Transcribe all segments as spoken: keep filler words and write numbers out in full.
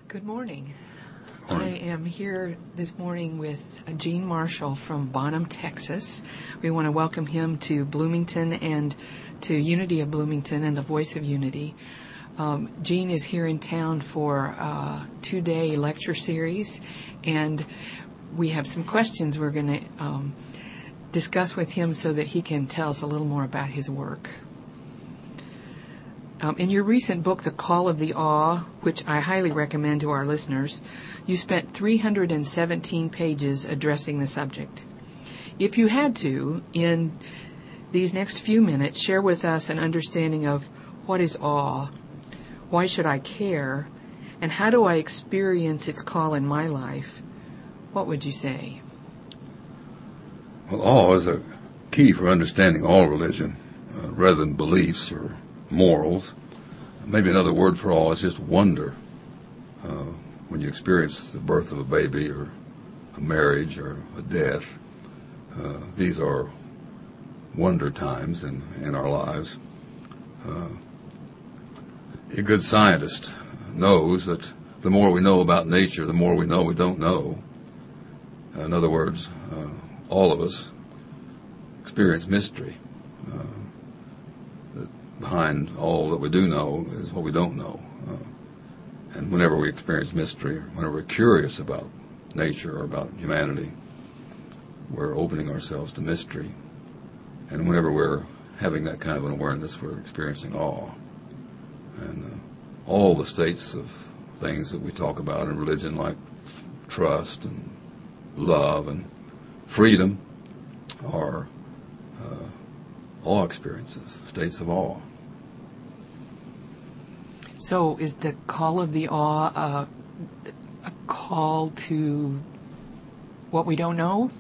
Good morning. Morning. I am here this morning with Gene Marshall from Bonham, Texas. We want to welcome him to Bloomington and to Unity of Bloomington and the Voice of Unity. Um, Gene is here in town for a two-day lecture series, and we have some questions we're going to um, discuss with him so that he can tell us a little more about his work. Um, in your recent book, The Call of the Awe, which I highly recommend to our listeners, you spent three hundred seventeen pages addressing the subject. If you had to, in these next few minutes, share with us an understanding of what is awe, why should I care, and how do I experience its call in my life, what would you say? Well, awe is a key for understanding all religion, uh, rather than beliefs or morals. Maybe another word for awe is just wonder. Uh, when you experience the birth of a baby or a marriage or a death, uh, these are wonder times in, in our lives. Uh, a good scientist knows that the more we know about nature, the more we know we don't know. In other words, uh, all of us experience mystery. Uh, Behind all that we do know is what we don't know. Uh, and whenever we experience mystery, whenever we're curious about nature or about humanity, we're opening ourselves to mystery. And whenever we're having that kind of an awareness, we're experiencing awe. And uh, all the states of things that we talk about in religion, like f- trust and love and freedom, are uh, awe experiences, states of awe. So is the call of the awe uh, a call to what we don't know?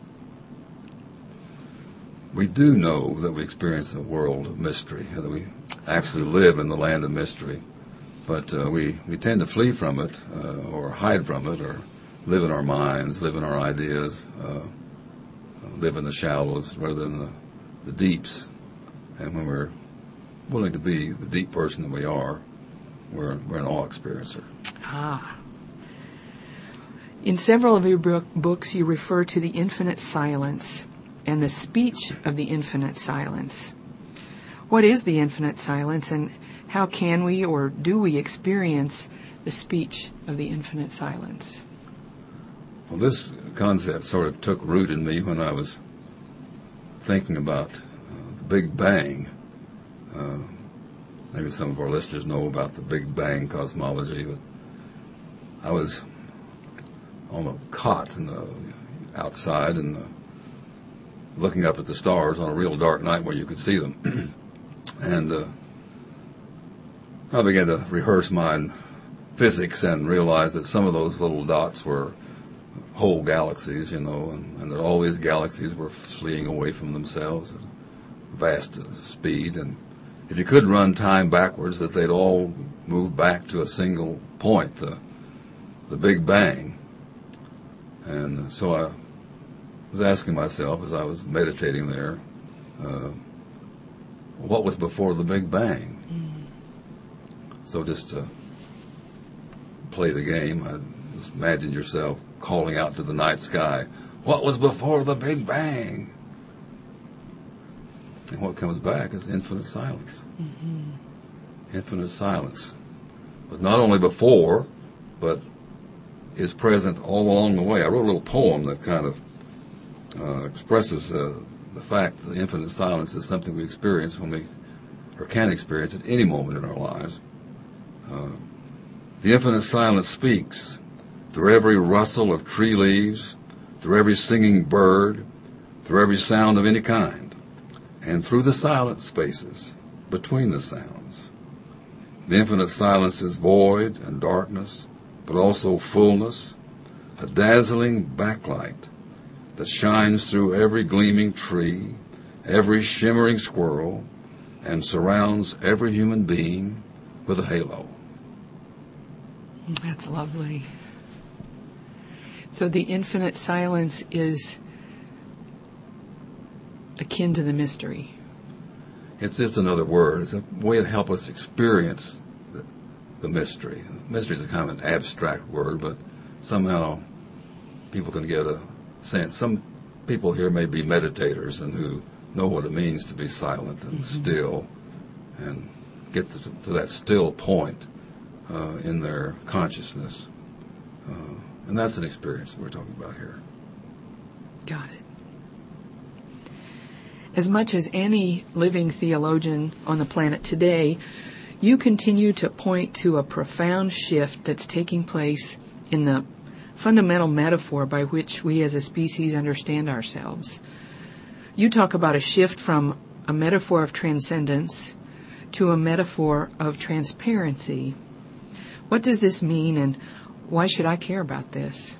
We do know that we experience a world of mystery, that we actually live in the land of mystery. But uh, we, we tend to flee from it uh, or hide from it or live in our minds, live in our ideas, uh, live in the shallows rather than the, the deeps. And when we're willing to be the deep person that we are, we're, we're an awe experiencer. Ah. In several of your book, books, you refer to the infinite silence and the speech of the infinite silence. What is the infinite silence, and how can we or do we experience the speech of the infinite silence? Well, this concept sort of took root in me when I was thinking about uh, the Big Bang. Uh, maybe some of our listeners know about the Big Bang cosmology, but I was on a cot in the outside and the, looking up at the stars on a real dark night where you could see them. and uh, I began to rehearse my physics and realized that some of those little dots were whole galaxies, you know, and, and that all these galaxies were fleeing away from themselves at vast speed. And if you could run time backwards, that they'd all move back to a single point, the the Big Bang. And so I was asking myself as I was meditating there, uh, what was before the Big Bang? Mm. So just to play the game, I just imagine yourself calling out to the night sky, what was before the Big Bang? And what comes back is infinite silence. Mm-hmm. Infinite silence. But not only before, but is present all along the way. I wrote a little poem that kind of uh, expresses uh, the fact that infinite silence is something we experience when we, or can experience at any moment in our lives. Uh, the infinite silence speaks through every rustle of tree leaves, through every singing bird, through every sound of any kind, and through the silent spaces between the sounds. The infinite silence is void and darkness, but also fullness, a dazzling backlight that shines through every gleaming tree, every shimmering squirrel, and surrounds every human being with a halo. That's lovely. So the infinite silence is akin to the mystery. It's just another word. It's a way to help us experience the, the mystery. Mystery is a kind of an abstract word, but somehow people can get a sense. Some people here may be meditators and who know what it means to be silent and mm-hmm. still and get to, to that still point uh, in their consciousness. Uh, and that's an experience we're talking about here. Got it. As much as any living theologian on the planet today, you continue to point to a profound shift that's taking place in the fundamental metaphor by which we as a species understand ourselves. You talk about a shift from a metaphor of transcendence to a metaphor of transparency. What does this mean, and why should I care about this?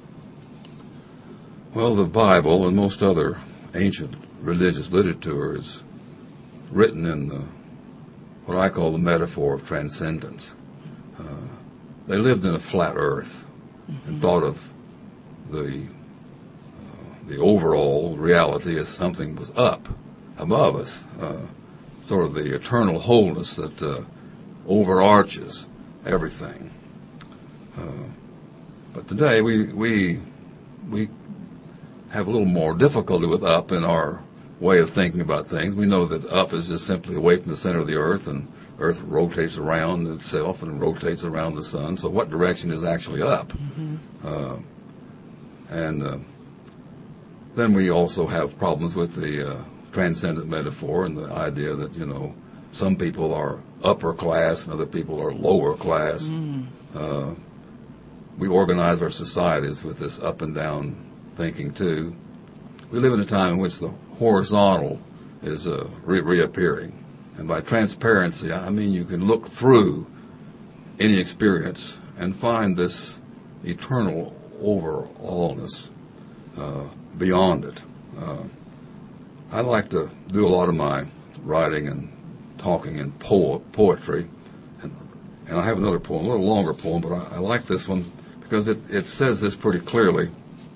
Well, the Bible and most other ancient religious literature is written in the, what I call the metaphor of transcendence. Uh, they lived in a flat earth mm-hmm. and thought of the uh, the overall reality as something was up above us, uh, sort of the eternal wholeness that uh, overarches everything. Uh, but today we we we have a little more difficulty with up in our way of thinking about things. We know that up is just simply away from the center of the earth, and earth rotates around itself and rotates around the sun. So what direction is actually up? Mm-hmm. Uh, and uh, then we also have problems with the uh, transcendent metaphor and the idea that, you know, some people are upper class and other people are lower class. Mm. Uh, we organize our societies with this up and down thinking too. We live in a time in which the horizontal is uh, re- reappearing. And by transparency, I mean you can look through any experience and find this eternal overallness uh, beyond it. Uh, I like to do a lot of my writing and talking in po- poetry. And, and I have another poem, a little longer poem, but I, I like this one because it, it says this pretty clearly.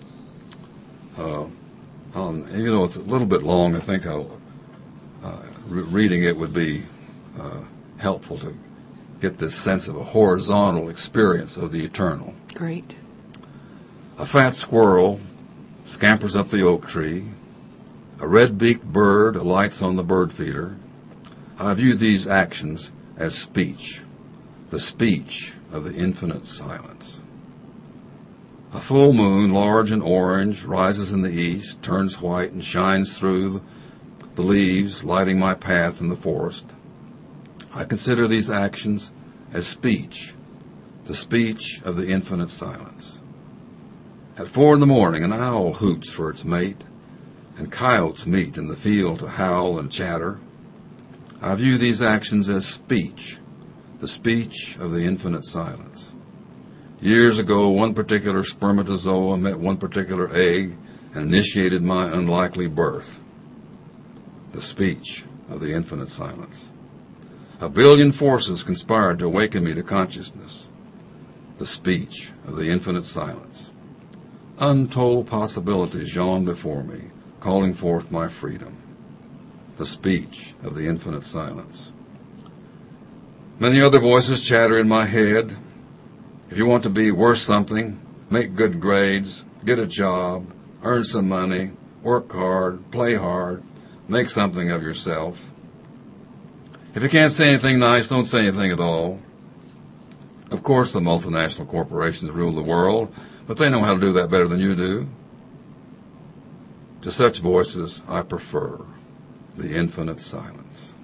Uh, um, even though it's a little bit long, I think I'll, uh, re- reading it would be uh, helpful to get this sense of a horizontal experience of the eternal. Great. A fat squirrel scampers up the oak tree. A red-beaked bird alights on the bird feeder. I view these actions as speech, the speech of the infinite silence. A full moon, large and orange, rises in the east, turns white, and shines through the leaves, lighting my path in the forest. I consider these actions as speech, the speech of the infinite silence. At four in the morning, an owl hoots for its mate, and coyotes meet in the field to howl and chatter. I view these actions as speech, the speech of the infinite silence. Years ago, one particular spermatozoa met one particular egg and initiated my unlikely birth. The speech of the infinite silence. A billion forces conspired to awaken me to consciousness. The speech of the infinite silence. Untold possibilities yawn before me, calling forth my freedom. The speech of the infinite silence. Many other voices chatter in my head. If you want to be worth something, make good grades, get a job, earn some money, work hard, play hard, make something of yourself. If you can't say anything nice, don't say anything at all. Of course, the multinational corporations rule the world, but they know how to do that better than you do. To such voices, I prefer the infinite silence.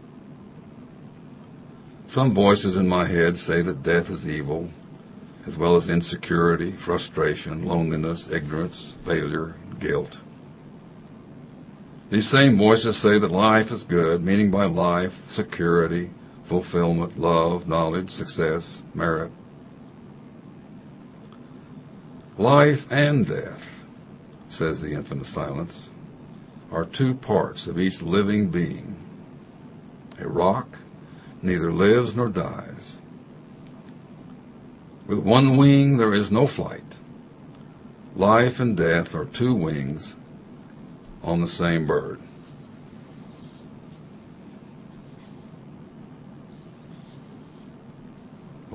Some voices in my head say that death is evil, as well as insecurity, frustration, loneliness, ignorance, failure, guilt. These same voices say that life is good, meaning by life, security, fulfillment, love, knowledge, success, merit. Life and death, says the infinite silence, are two parts of each living being. A rock neither lives nor dies. With one wing there is no flight. Life and death are two wings on the same bird.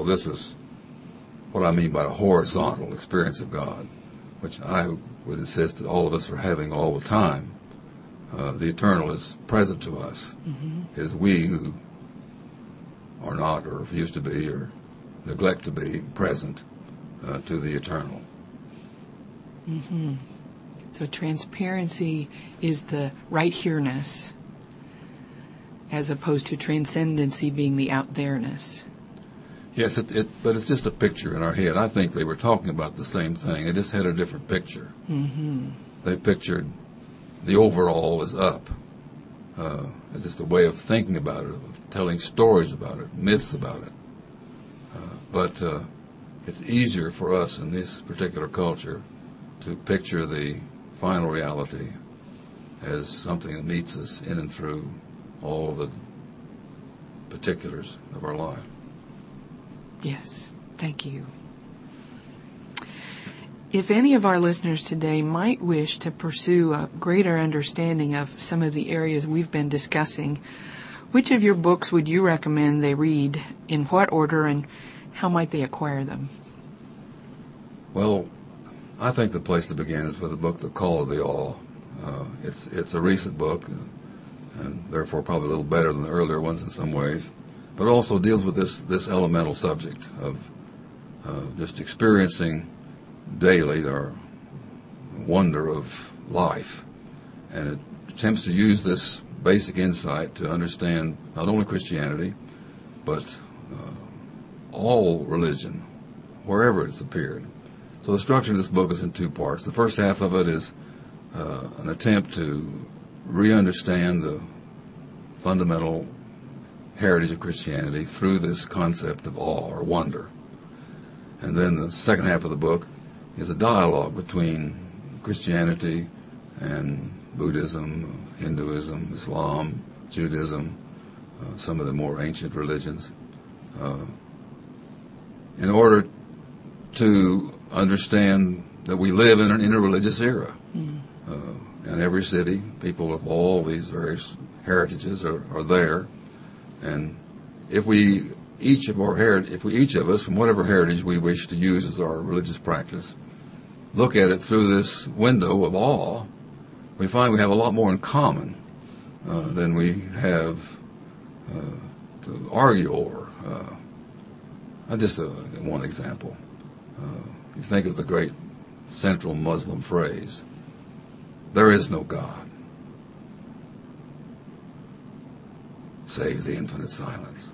well, this is what I mean by a horizontal experience of God, which I would insist that all of us are having all the time. Uh, the eternal is present to us. Mm-hmm. It is we who are not or refuse to be or neglect to be present uh, to the eternal. Mm-hmm. So transparency is the right here-ness as opposed to transcendency being the out-there-ness. Yes, it, it, but it's just a picture in our head. I think they were talking about the same thing. They just had a different picture. Mm-hmm. They pictured the overall as up. Uh, it's just a way of thinking about it, of telling stories about it, myths about it. Uh, but uh, it's easier for us in this particular culture to picture the final reality as something that meets us in and through all the particulars of our life. Yes, thank you. If any of our listeners today might wish to pursue a greater understanding of some of the areas we've been discussing, which of your books would you recommend they read, in what order, and how might they acquire them? Well, I think the place to begin is with the book, The Call of the All. Uh, it's it's a recent book, and, and therefore probably a little better than the earlier ones in some ways, but also deals with this, this elemental subject of uh, just experiencing daily our wonder of life. And it attempts to use this basic insight to understand not only Christianity, but uh, all religion, wherever it's appeared. So the structure of this book is in two parts. The first half of it is uh, an attempt to re-understand the fundamental heritage of Christianity through this concept of awe or wonder. And then the second half of the book is a dialogue between Christianity and Buddhism, Hinduism, Islam, Judaism, uh, some of the more ancient religions, uh, in order to understand that we live in an interreligious era. Mm. Uh, in every city, people of all these various heritages are, are there, and if we each of our heri- if we each of us, from whatever heritage we wish to use as our religious practice, look at it through this window of awe, we find we have a lot more in common uh, than we have uh, to argue over. Uh, just uh, one example. Uh, you think of the great central Muslim phrase, there is no God save the infinite silence.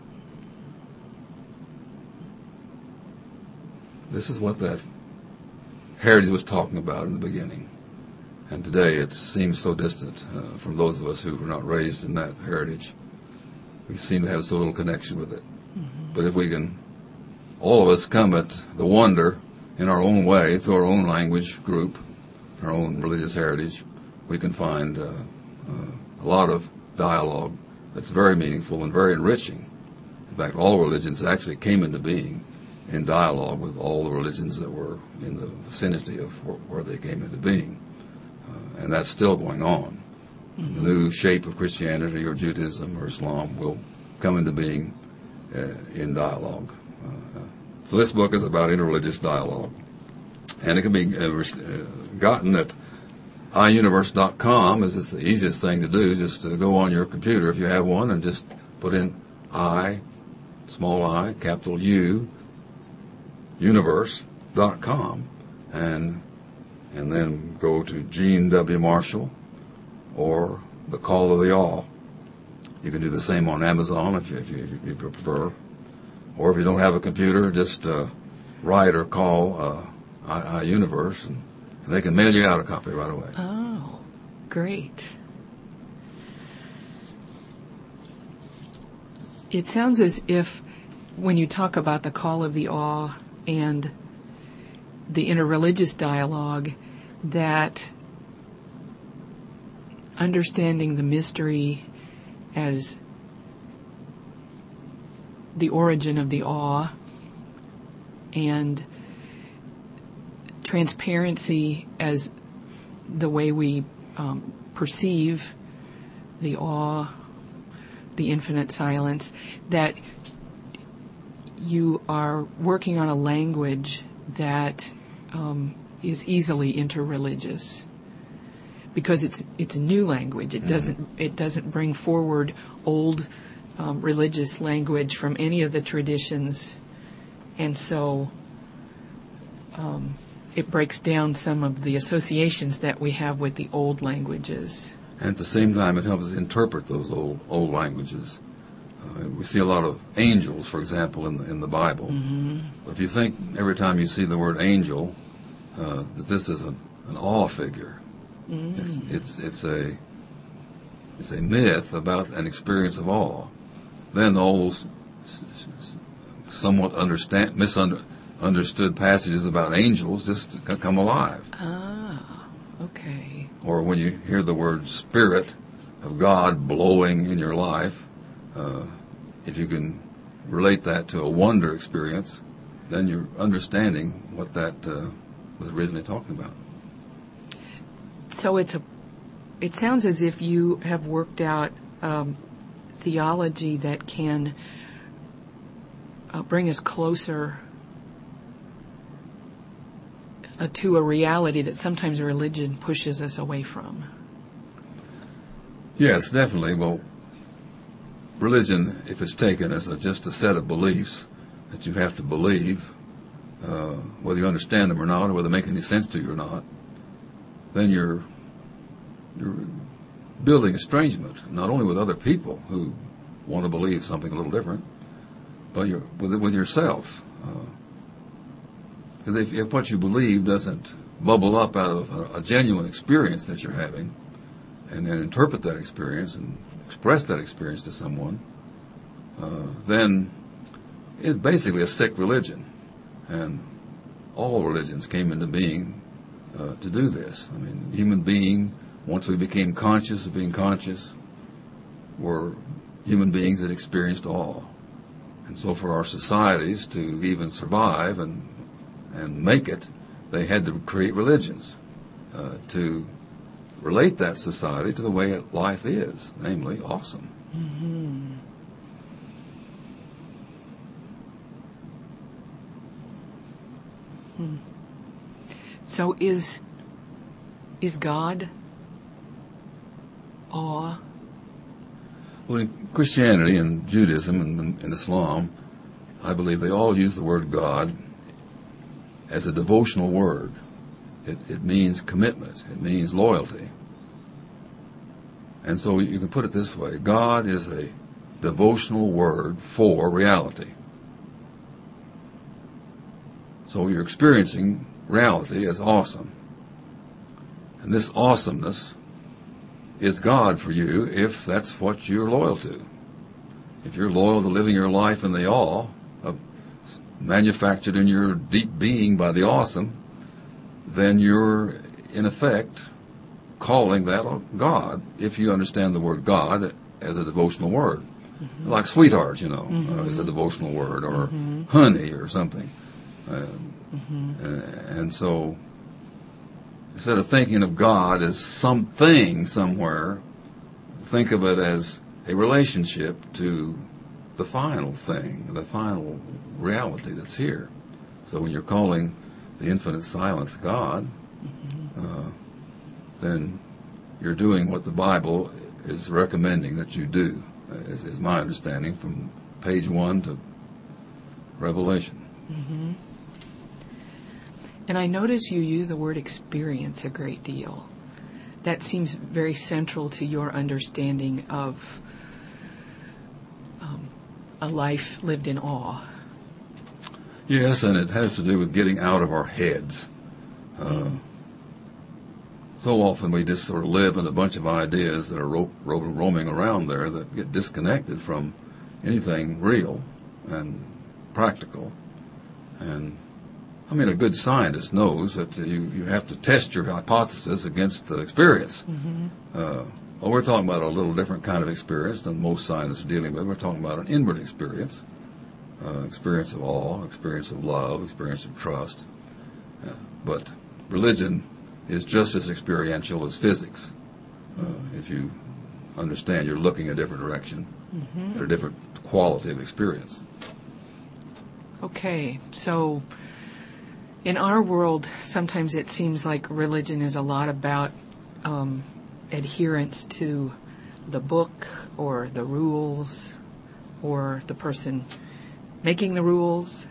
This is what that heritage was talking about in the beginning. And today it seems so distant uh, from those of us who were not raised in that heritage. We seem to have so little connection with it. Mm-hmm. But if we can, all of us come at the wonder in our own way, through our own language group, our own religious heritage, we can find uh, uh, a lot of dialogue that's very meaningful and very enriching. In fact, all religions actually came into being in dialogue with all the religions that were in the vicinity of where they came into being. Uh, and that's still going on. Mm-hmm. The new shape of Christianity or Judaism or Islam will come into being uh, in dialogue. Uh, so this book is about interreligious dialogue. And it can be uh, uh, gotten at i universe dot com. Is just the easiest thing to do, just to go on your computer if you have one and just put in I, small I, capital U, universe dot com, and and then go to Gene W. Marshall or The Call of the All. You can do the same on Amazon if you, if you, if you prefer. Or if you don't have a computer, just uh, write or call uh, iUniverse, and, and they can mail you out a copy right away. Oh, great. It sounds as if when you talk about the call of the awe and the interreligious dialogue, that understanding the mystery as the origin of the awe and transparency as the way we um, perceive the awe, the infinite silence, that you are working on a language that um, is easily interreligious, because it's it's a new language. It doesn't it doesn't bring forward old um, religious language from any of the traditions, and so um, it breaks down some of the associations that we have with the old languages. And at the same time, it helps us interpret those old old languages. Uh, we see a lot of angels, for example, in the, in the Bible. Mm-hmm. If you think every time you see the word angel uh, that this is an, an awe figure, mm. it's, it's it's a it's a myth about an experience of awe. Then all those somewhat understand misunderstood passages about angels just come alive. Ah, okay. Or when you hear the word Spirit of God blowing in your life, uh, if you can relate that to a wonder experience, then you're understanding what that uh, was originally talking about. So it's a. It sounds as if you have worked out um, theology that can uh, bring us closer uh, to a reality that sometimes religion pushes us away from. Yes, definitely. Well, religion, if it's taken as a, just a set of beliefs that you have to believe, uh, whether you understand them or not, or whether they make any sense to you or not, then you're you're building estrangement, not only with other people who want to believe something a little different, but you're with with yourself. Because uh, if, if what you believe doesn't bubble up out of a, a genuine experience that you're having, and then interpret that experience and express that experience to someone, uh, then it's basically a sick religion. And all religions came into being uh, to do this. I mean, the human being, once we became conscious of being conscious, were human beings that experienced awe. And so for our societies to even survive and and make it, they had to create religions uh, to relate that society to the way life is, namely awesome. Mm-hmm. Hmm. So is is God awe? Well, in Christianity and Judaism and, and Islam, I believe they all use the word God as a devotional word. It, it means commitment. It means loyalty. And so you can put it this way. God is a devotional word for reality. So you're experiencing reality as awesome. And this awesomeness is God for you if that's what you're loyal to. If you're loyal to living your life in the awe, of, manufactured in your deep being by the awesome, then you're, in effect, calling that God, if you understand the word God as a devotional word. Mm-hmm. Like sweetheart, you know, mm-hmm. uh, is a devotional word, or mm-hmm. honey or something. Uh, mm-hmm. uh, and so, instead of thinking of God as something somewhere, think of it as a relationship to the final thing, the final reality that's here. So when you're calling the infinite silence God, mm-hmm. uh, then you're doing what the Bible is recommending that you do, is, is my understanding from page one to Revelation. Mm-hmm. And I notice you use the word experience a great deal. That seems very central to your understanding of um, a life lived in awe. Yes, and it has to do with getting out of our heads. Uh, so often we just sort of live in a bunch of ideas that are ro- ro- roaming around there that get disconnected from anything real and practical. And I mean, a good scientist knows that you, you have to test your hypothesis against the experience. Mm-hmm. Uh, well, we're talking about a little different kind of experience than most scientists are dealing with. We're talking about an inward experience, uh, experience of awe, experience of love, experience of trust. Uh, but religion is just as experiential as physics. Uh, if you understand, you're looking a different direction, mm-hmm. at a different quality of experience. Okay, so in our world, sometimes it seems like religion is a lot about um, adherence to the book or the rules or the person making the rules,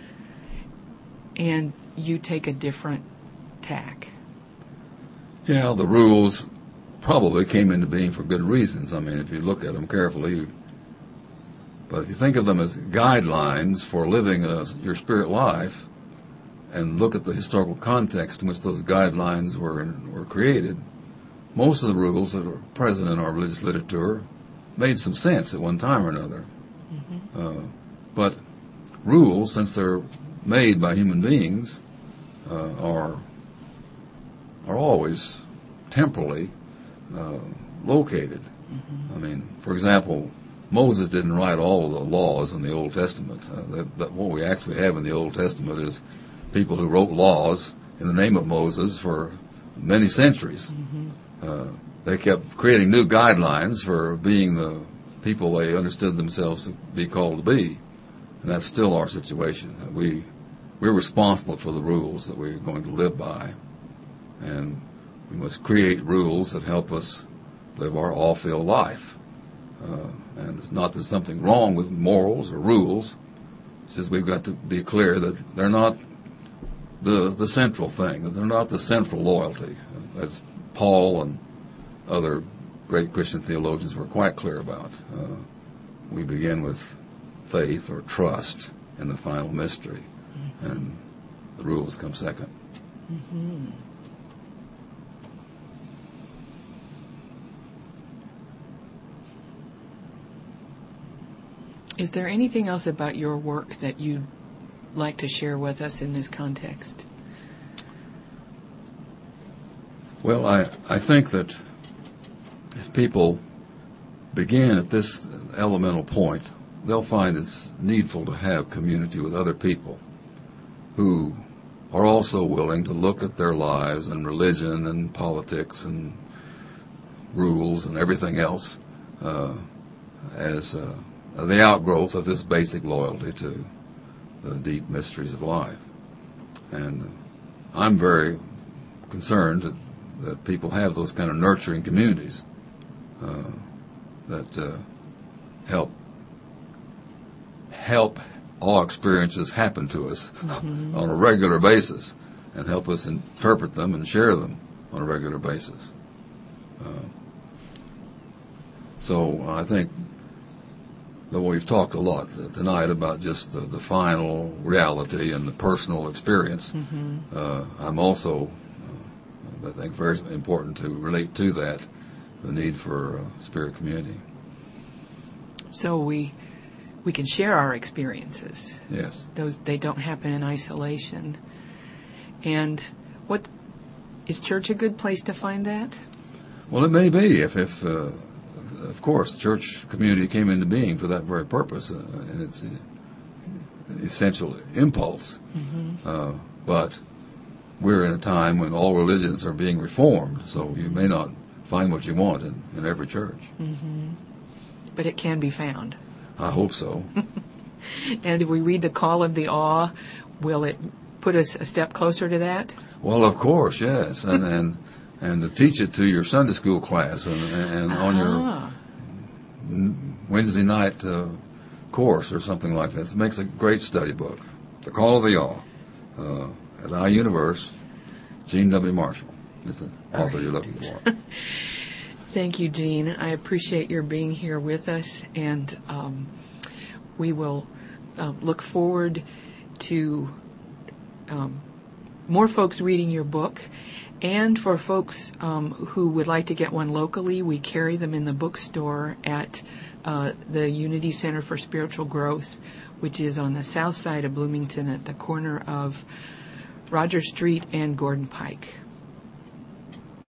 and you take a different tack. Yeah, the rules probably came into being for good reasons. I mean, if you look at them carefully, you, but if you think of them as guidelines for living a, your spirit life, and look at the historical context in which those guidelines were were created, most of the rules that are present in our religious literature made some sense at one time or another. Mm-hmm. Uh, but rules, since they're made by human beings, uh, are are always temporally uh, located. Mm-hmm. I mean, for example, Moses didn't write all of the laws in the Old Testament. Uh, that, that what we actually have in the Old Testament is people who wrote laws in the name of Moses for many centuries. Mm-hmm. Uh, they kept creating new guidelines for being the people they understood themselves to be called to be. And that's still our situation. We, we're responsible for the rules that we're going to live by. And we must create rules that help us live our all-field life. Uh, and it's not that there's something wrong with morals or rules. It's just we've got to be clear that they're not the the central thing, that they're not the central loyalty. As Paul and other great Christian theologians were quite clear about. Uh, we begin with faith or trust in the final mystery, mm-hmm. and the rules come second. Mm-hmm. Is there anything else about your work that you'd like to share with us in this context? Well, I, I think that if people begin at this elemental point, they'll find it's needful to have community with other people who are also willing to look at their lives and religion and politics and rules and everything else uh, as uh, the outgrowth of this basic loyalty to the deep mysteries of life. And uh, I'm very concerned that, that people have those kind of nurturing communities uh, that uh, help help all experiences happen to us mm-hmm. on a regular basis and help us interpret them and share them on a regular basis. Uh, so I think though we've talked a lot tonight about just the, the final reality and the personal experience, mm-hmm. uh, I'm also, uh, I think, very important to relate to that, the need for uh, spirit community. So we we can share our experiences. Yes. Those they don't happen in isolation. And what is church a good place to find that? Well, it may be if if. Uh, Of course, the church community came into being for that very purpose, uh, and its uh, essential impulse. Mm-hmm. Uh, but we're in a time when all religions are being reformed, so you may not find what you want in, in every church. Mm-hmm. But it can be found. I hope so. And if we read the Call of the Awe, will it put us a step closer to that? Well, of course, yes, and and. And to teach it to your Sunday school class and, and on ah. your Wednesday night uh, course or something like that. It makes a great study book. The Call of the Awe uh, at iUniverse. Gene W. Marshall is the author right. you're looking for. Thank you, Gene. I appreciate your being here with us, and um, we will uh, look forward to um, more folks reading your book. And for folks um, who would like to get one locally, we carry them in the bookstore at uh, the Unity Center for Spiritual Growth, which is on the south side of Bloomington at the corner of Rogers Street and Gordon Pike.